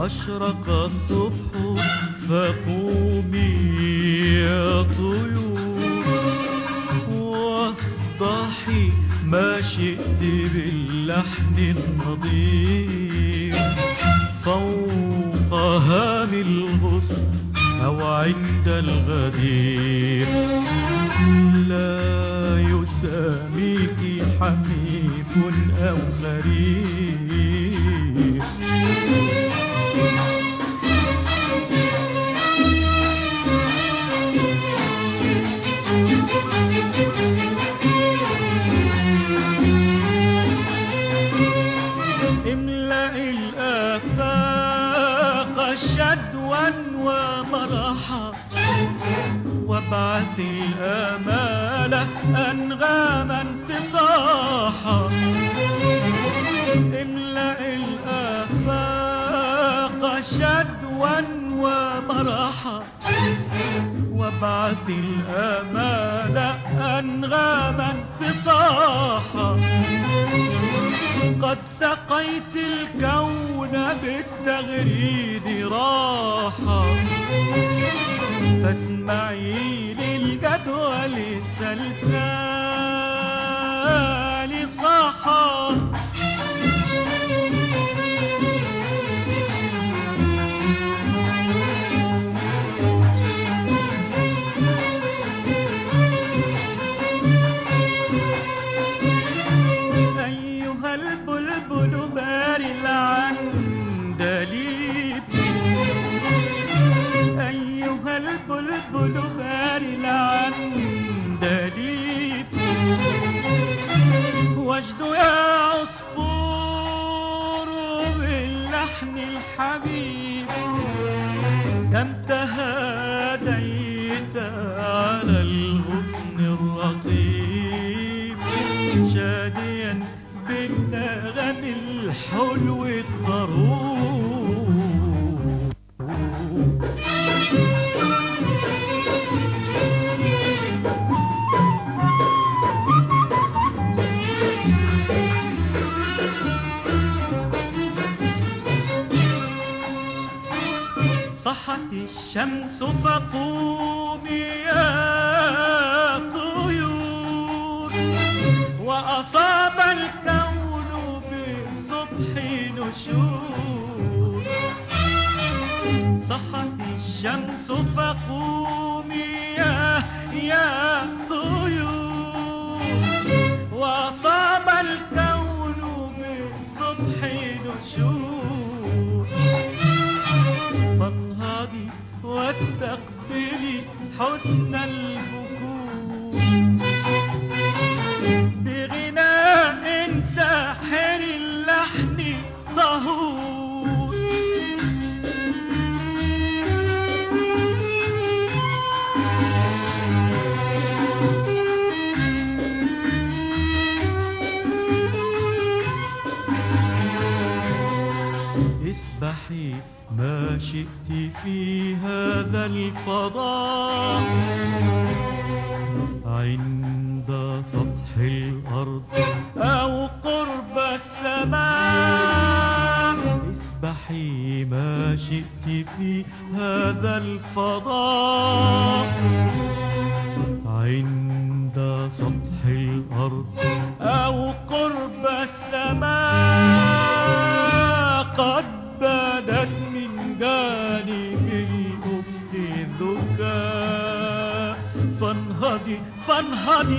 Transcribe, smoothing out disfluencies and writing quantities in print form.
أشرق الصبح فقومي يا طيور واصدحي ما شئت باللحن النظيف فوق هام الغصن أو عند الغدير. لا يساميك حميف أو خريف. املأ الآفاق شدوا ومرحا وابعث الآمال أنغاما تصاحا. املأ الآفاق شدوا ومرحا وابعث الآمال أنغاما تصاحا. قد سقيت الكون بالتغريد راحا فاسمعي للجدوى للسلسال صاحا. أيها البلبل بار العندليب أيها البلبل بار العندليب واجد يا عصفور باللحن الحبيب كم تهاديت على الغصن الرطيب شاديا بالنغم الحلو الضروب. صحت الشمس فقومي يا طيور وأصاب الكون بالصبح نشور. صحت الشمس فقومي يا طيور وأصاب الكون بالصبح نشور. فانهضي واستقبلي حسن البكور بغناء ساحر اللحن طهور. اسبحي ما شئت في هذا الفضاء عند سطح الأرض أو قرب السماء. اسبحي ما شئت في هذا الفضاء عند سطح الأرض أو قرب السماء. قد بدت من جانب الأفق ذكاء فانهضي